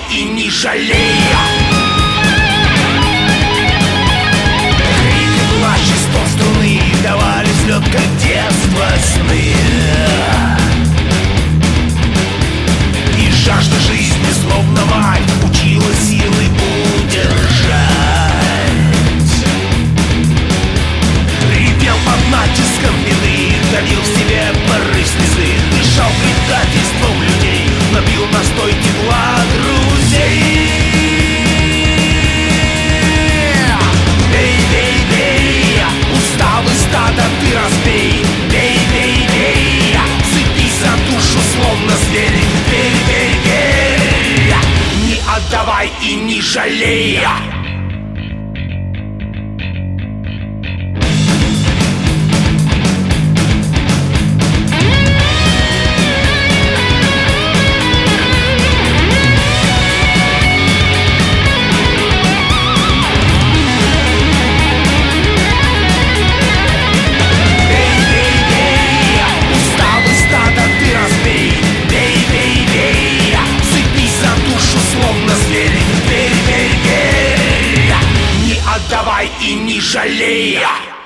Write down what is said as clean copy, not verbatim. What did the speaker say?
и не жалея. Крик и плач и стон струны давали взлет, как детство сны. И жажда жизни, словно мать, учила силой удержать. Ревел под натиском вины, давил в себе порыв слезы, дышал предательством людей, набил на стойке тепла друзей. Бей, бей, бей, усталый стада ты разбей. Бей, бей, бей, цепись за душу, словно зверь. Бей, бей, бей, не отдавай и не жалея. Давай и не жалея.